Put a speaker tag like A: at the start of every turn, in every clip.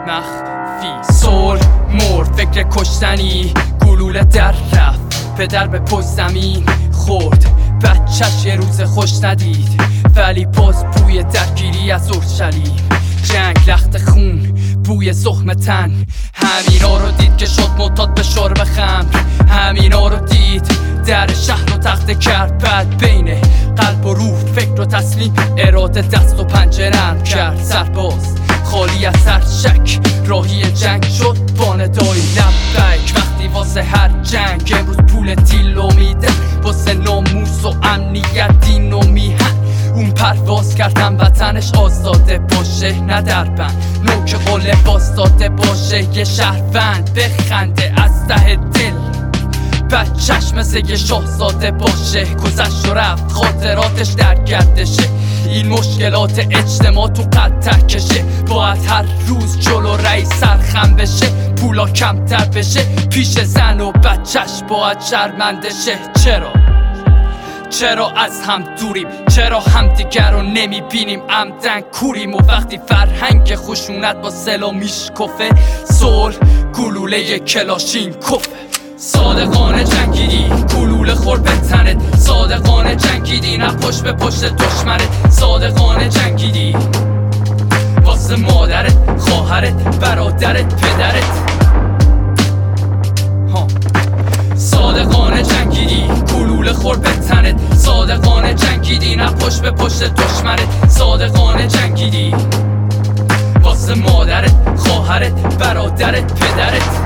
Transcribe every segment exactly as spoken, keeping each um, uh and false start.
A: مخفی. صلح مرد فکر کشتنی، گلوله در رفت پدر به پشت زمین خورد، بچه‌ش یه روز خوش ندید ولی باز بوی درگیری از اورشلیم. جنگ لخت خون بوی زخم تن، همینا رو دید که شد معتاد به شرب خمر. همینا رو دید در شهر رو تخته کرد، بعد بین قلب و روح فکر و تسلیم اراده دست و پنجه نرم کرد. سرباز خالی از هر شک راهی جنگ شد با ندای لبیک. وقتی واسه هر جنگ امروز پول تیلو میدن، واسه ناموس و امنیت دین و میهن اون پرواز کردم وطنش آزاده باشه نه در بند، نوک قله باستاده باشه یه شهروند بخنده از ته دل، بچه‌ش مثل یه شاهزاده باشه. گذشت و رفت خاطراتش در گردشه، این مشکلات اجتماع تو قد تکشه. باید هر روز جلو رئیس سرخم بشه، پولا کمتر بشه پیش زن و بچه‌ش باید شرمنده شه. چرا؟ چرا از هم دوریم؟ چرا همدیگر رو نمیبینیم؟ عمدن کوریم و وقتی فرهنگ خشونت با سلا میشکفه، صلح گلوله کلاشین کفه. صادقانه جنگیدی گلوله خورد به تنت، صادقانه جنگیدی نه پشت به پشت دشمنت، صادقانه جنگیدی واسه مادرت، خواهرت، برادرت، پدرت. ها. صادقانه جنگیدی گلوله خورد به تنت، صادقانه جنگیدی نه پشت به پشت دشمنت، صادقانه جنگیدی واسه مادرت، خواهرت، برادرت، پدرت.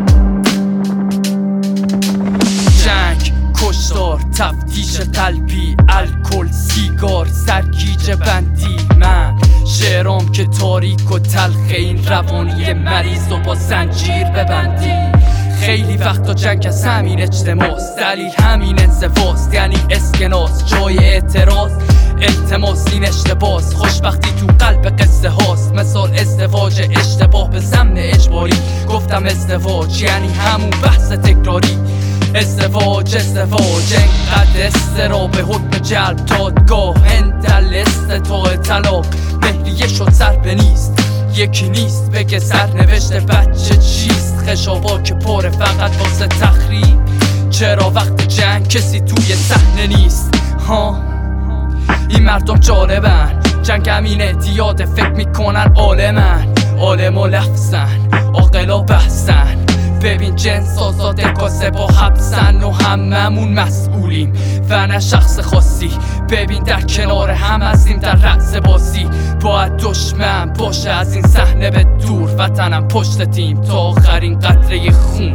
A: جنگ، کشتار، تفتیش قلبی، الکل، سیگار، سرگیجه بندی. من شعرام که تاریک و تلخه، این روانی مریض و با زنجیر ببندی. خیلی وقتا جنگ از همین اجتماعست، دلیل همین انزواست، یعنی اسکناس جای اعتراض التماس این اشتباس. خوشبختی تو قلب قصه هاست، مثال ازدواج اشتباه به ضمن اجباری. گفتم ازدواج یعنی همون بحث تکراری، ازدواج ازدواج انقدر استراب حکم جلب دادگاه اندل استطاع طلاق. مهریه شد سر به نیست یکی نیست، بگه سرنوشت بچه چیست؟ خشابا که پره فقط واسه تخریب. چرا وقت جنگ کسی توی صحنه نیست؟ ها این مردم جالبن، جنگ همینه دیاده فکر میکنن عالمن، عالم و لفظن عاقل و بحثن. ببین جنس آزاده کاسه با حبسن و هممون مسئولیم و نه شخص خاصی. ببین در کنار هم هستیم در رأس بازی، باید دشمن باشه از این صحنه به دور. وطنم پشت تیم تا آخرین قطره خون.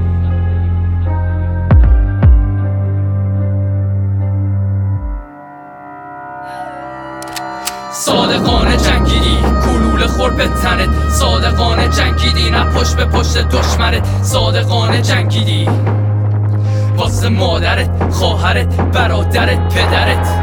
A: صادقانه جنگیدی گلوله خورد به تنت، صادقانه جنگیدی نه پشت به پشت دشمنت، صادقانه جنگیدی واسه مادرت، خواهرت، برادرت، پدرت.